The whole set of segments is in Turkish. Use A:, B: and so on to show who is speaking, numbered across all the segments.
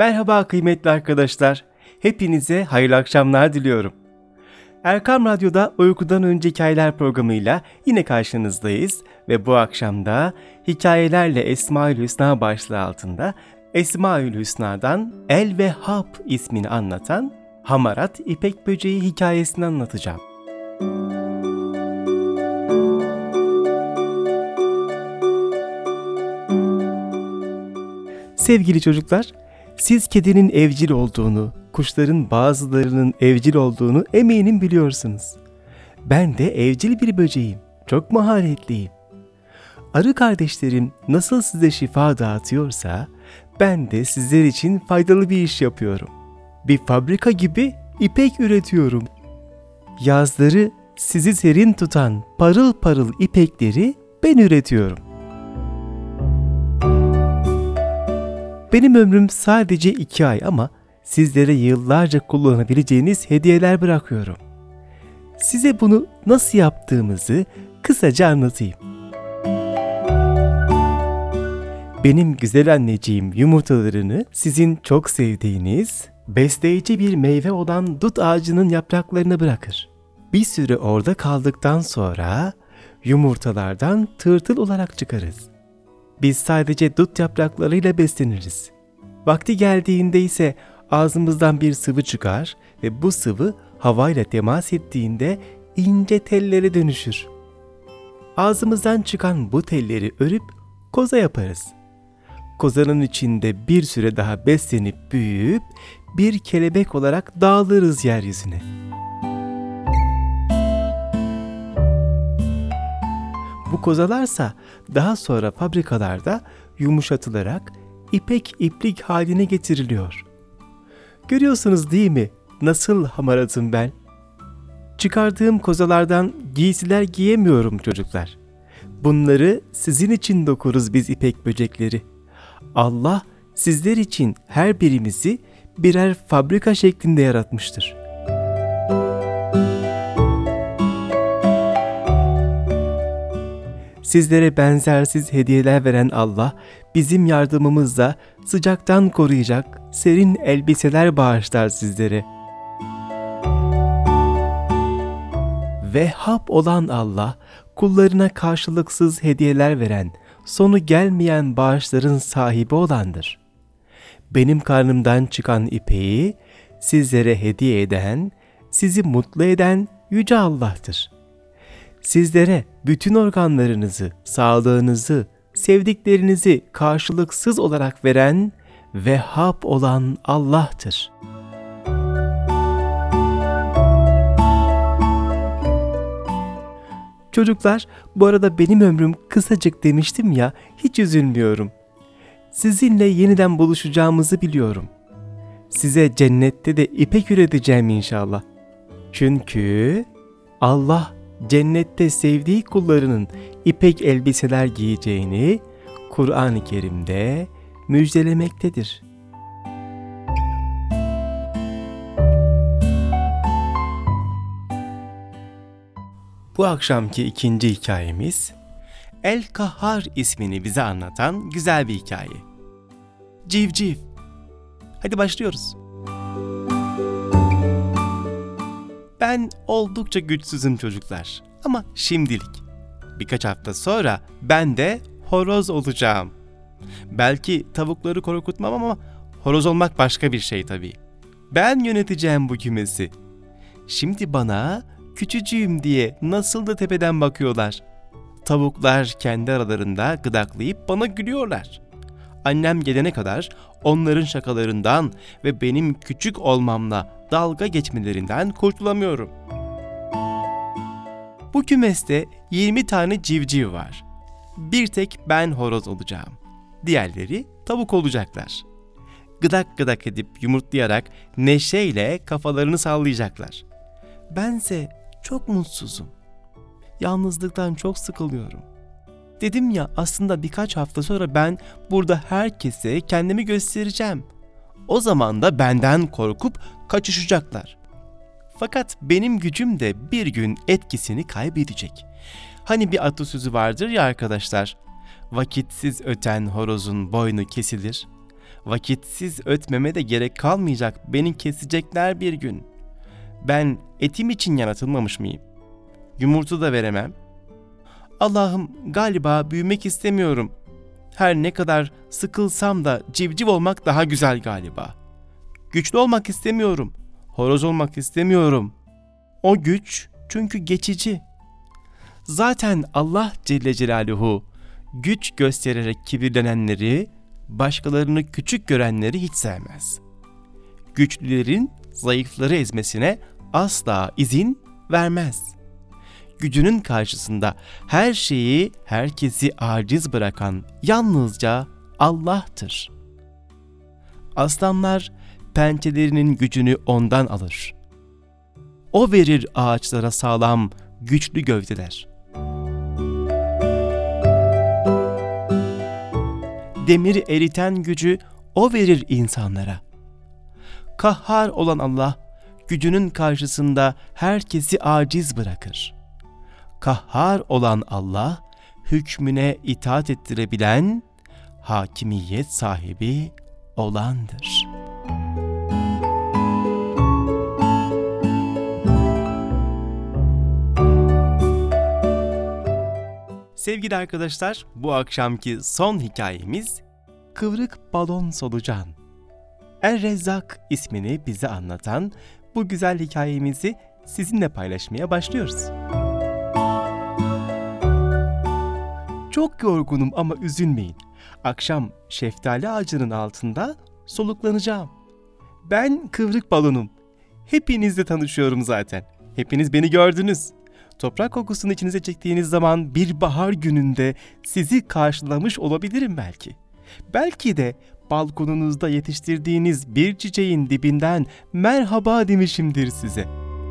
A: Merhaba kıymetli arkadaşlar. Hepinize hayırlı akşamlar diliyorum. Erkam Radyo'da Uykudan Önce Hikayeler programıyla yine karşınızdayız ve bu akşam da Hikayelerle Esma-ül Hüsna başlığı altında Esma-ül Hüsna'dan El Vehhab ismini anlatan Hamarat İpek Böceği hikayesini anlatacağım. Sevgili çocuklar, siz kedinin evcil olduğunu, kuşların bazılarının evcil olduğunu eminim biliyorsunuz. Ben de evcil bir böceğim, çok maharetliyim. Arı kardeşlerim nasıl size şifa dağıtıyorsa, ben de sizler için faydalı bir iş yapıyorum. Bir fabrika gibi ipek üretiyorum. Yazları sizi serin tutan parıl parıl ipekleri ben üretiyorum. Benim ömrüm sadece 2 ay ama sizlere yıllarca kullanabileceğiniz hediyeler bırakıyorum. Size bunu nasıl yaptığımızı kısaca anlatayım. Benim güzel anneciğim yumurtalarını sizin çok sevdiğiniz, besleyici bir meyve olan dut ağacının yapraklarına bırakır. Bir süre orada kaldıktan sonra yumurtalardan tırtıl olarak çıkarız. Biz sadece dut yapraklarıyla besleniriz. Vakti geldiğinde ise ağzımızdan bir sıvı çıkar ve bu sıvı havayla temas ettiğinde ince tellere dönüşür. Ağzımızdan çıkan bu telleri örüp koza yaparız. Kozanın içinde bir süre daha beslenip büyüyüp bir kelebek olarak dağılırız yeryüzüne. Bu kozalarsa daha sonra fabrikalarda yumuşatılarak ipek iplik haline getiriliyor. Görüyorsunuz değil mi? Nasıl hamaratım ben? Çıkardığım kozalardan giysiler giyemiyorum çocuklar. Bunları sizin için dokuruz biz ipek böcekleri. Allah sizler için her birimizi birer fabrika şeklinde yaratmıştır. Sizlere benzersiz hediyeler veren Allah, bizim yardımımızla sıcaktan koruyacak serin elbiseler bağışlar sizlere. Vehhab olan Allah, kullarına karşılıksız hediyeler veren, sonu gelmeyen bağışların sahibi olandır. Benim karnımdan çıkan ipeği sizlere hediye eden, sizi mutlu eden Yüce Allah'tır. Sizlere bütün organlarınızı, sağlığınızı, sevdiklerinizi karşılıksız olarak veren Vehhab olan Allah'tır. Çocuklar, bu arada benim ömrüm kısacık demiştim ya, hiç üzülmüyorum. Sizinle yeniden buluşacağımızı biliyorum. Size cennette de ipek üreteceğim inşallah. Çünkü Allah cennette sevdiği kullarının ipek elbiseler giyeceğini Kur'an-ı Kerim'de müjdelemektedir. Bu akşamki ikinci hikayemiz El Kahhar ismini bize anlatan güzel bir hikaye. Civciv. Hadi başlıyoruz. Ben oldukça güçsüzüm çocuklar. Ama şimdilik. Birkaç hafta sonra ben de horoz olacağım. Belki tavukları korkutmam ama horoz olmak başka bir şey tabii. Ben yöneteceğim bu kümesi. Şimdi bana küçücüğüm diye nasıl da tepeden bakıyorlar. Tavuklar kendi aralarında gıdaklayıp bana gülüyorlar. Annem gelene kadar onların şakalarından ve benim küçük olmamla dalga geçmelerinden kurtulamıyorum. Bu kümeste 20 tane civciv var. Bir tek ben horoz olacağım. Diğerleri tavuk olacaklar. Gıdak gıdak edip yumurtlayarak neşeyle kafalarını sallayacaklar. Bense çok mutsuzum. Yalnızlıktan çok sıkılıyorum. Dedim ya, aslında birkaç hafta sonra ben burada herkese kendimi göstereceğim. O zaman da benden korkup kaçışacaklar. Fakat benim gücüm de bir gün etkisini kaybedecek. Hani bir atasözü vardır ya arkadaşlar. Vakitsiz öten horozun boynu kesilir. Vakitsiz ötmeme de gerek kalmayacak, beni kesecekler bir gün. Ben etim için yaratılmamış mıyım? Yumurta da veremem. Allah'ım, galiba büyümek istemiyorum. Her ne kadar sıkılsam da civciv olmak daha güzel galiba. Güçlü olmak istemiyorum. Horoz olmak istemiyorum. O güç çünkü geçici. Zaten Allah Celle Celaluhu güç göstererek kibirlenenleri, başkalarını küçük görenleri hiç sevmez. Güçlülerin zayıfları ezmesine asla izin vermez. Gücünün karşısında her şeyi, herkesi aciz bırakan yalnızca Allah'tır. Aslanlar pençelerinin gücünü ondan alır. O verir ağaçlara sağlam, güçlü gövdeler. Demiri eriten gücü o verir insanlara. Kahhar olan Allah, gücünün karşısında herkesi aciz bırakır. Kahhar olan Allah, hükmüne itaat ettirebilen, hakimiyet sahibi olandır. Sevgili arkadaşlar, bu akşamki son hikayemiz Kıvrık Balon Solucan. Er-Rezzak ismini bize anlatan bu güzel hikayemizi sizinle paylaşmaya başlıyoruz. Çok yorgunum ama üzülmeyin. Akşam şeftali ağacının altında soluklanacağım. Ben kıvrık balonum. Hepinizle tanışıyorum zaten. Hepiniz beni gördünüz. Toprak kokusunu içinize çektiğiniz zaman bir bahar gününde sizi karşılamış olabilirim belki. Belki de balkonunuzda yetiştirdiğiniz bir çiçeğin dibinden merhaba demişimdir size.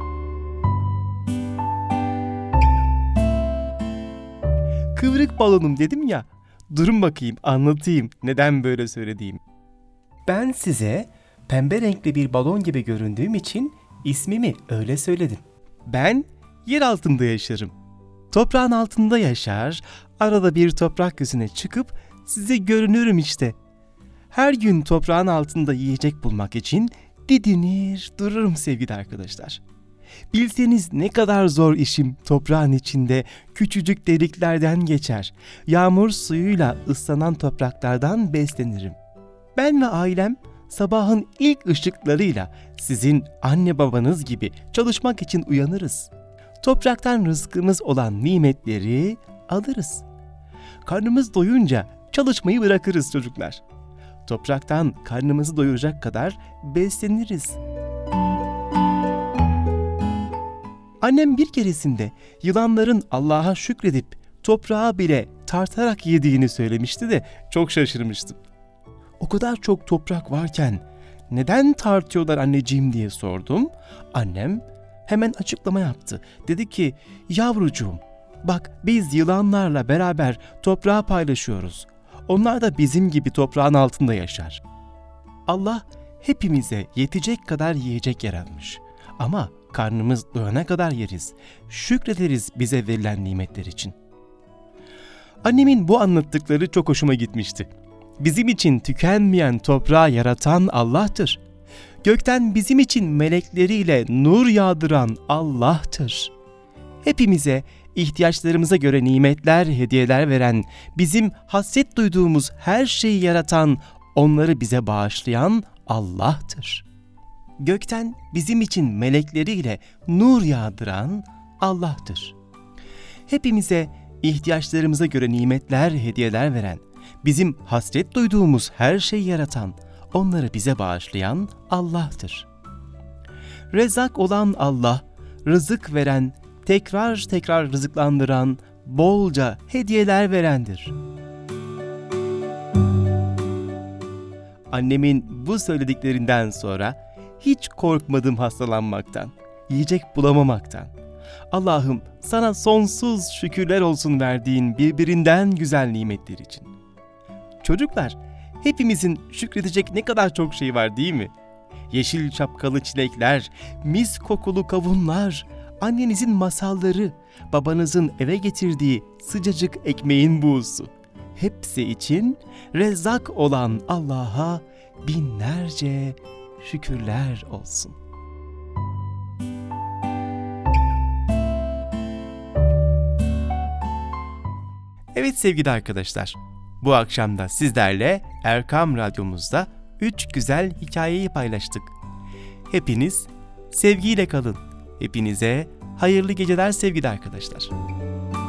A: Kıvrık balonum dedim ya, durun bakayım anlatayım neden böyle söylediğim. Ben size pembe renkli bir balon gibi göründüğüm için ismimi öyle söyledim. Ben yer altında yaşarım. Toprağın altında yaşar, arada bir toprak yüzüne çıkıp size görünürüm işte. Her gün toprağın altında yiyecek bulmak için didinir dururum sevgili arkadaşlar. Bilseniz ne kadar zor işim toprağın içinde küçücük deliklerden geçer. Yağmur suyuyla ıslanan topraklardan beslenirim. Ben ve ailem sabahın ilk ışıklarıyla sizin anne babanız gibi çalışmak için uyanırız. Topraktan rızkımız olan nimetleri alırız. Karnımız doyunca çalışmayı bırakırız çocuklar. Topraktan karnımızı doyuracak kadar besleniriz. Annem bir keresinde yılanların Allah'a şükredip toprağı bile tartarak yediğini söylemişti de çok şaşırmıştım. O kadar çok toprak varken neden tartıyorlar anneciğim diye sordum. Annem hemen açıklama yaptı. Dedi ki, yavrucuğum bak biz yılanlarla beraber toprağı paylaşıyoruz. Onlar da bizim gibi toprağın altında yaşar. Allah hepimize yetecek kadar yiyecek yaratmış. Ama karnımız doyana kadar yeriz. Şükrederiz bize verilen nimetler için. Annemin bu anlattıkları çok hoşuma gitmişti. Bizim için tükenmeyen toprağı yaratan Allah'tır. Gökten bizim için melekleriyle nur yağdıran Allah'tır. Hepimize ihtiyaçlarımıza göre nimetler, hediyeler veren, bizim hasret duyduğumuz her şeyi yaratan, onları bize bağışlayan Allah'tır. Gökten bizim için melekleriyle nur yağdıran Allah'tır. Hepimize ihtiyaçlarımıza göre nimetler, hediyeler veren, bizim hasret duyduğumuz her şeyi yaratan, onları bize bağışlayan Allah'tır. Rezzak olan Allah, rızık veren, tekrar tekrar rızıklandıran, bolca hediyeler verendir. Annemin bu söylediklerinden sonra hiç korkmadım hastalanmaktan, yiyecek bulamamaktan. Allah'ım sana sonsuz şükürler olsun verdiğin birbirinden güzel nimetler için. Çocuklar, hepimizin şükredecek ne kadar çok şey var değil mi? Yeşil şapkalı çilekler, mis kokulu kavunlar, annenizin masalları, babanızın eve getirdiği sıcacık ekmeğin buğusu. Hepsi için Rezzak olan Allah'a binlerce şükürler olsun. Evet sevgili arkadaşlar, bu akşam da sizlerle Erkam Radyomuzda 3 güzel hikayeyi paylaştık. Hepiniz sevgiyle kalın. Hepinize hayırlı geceler sevgili arkadaşlar.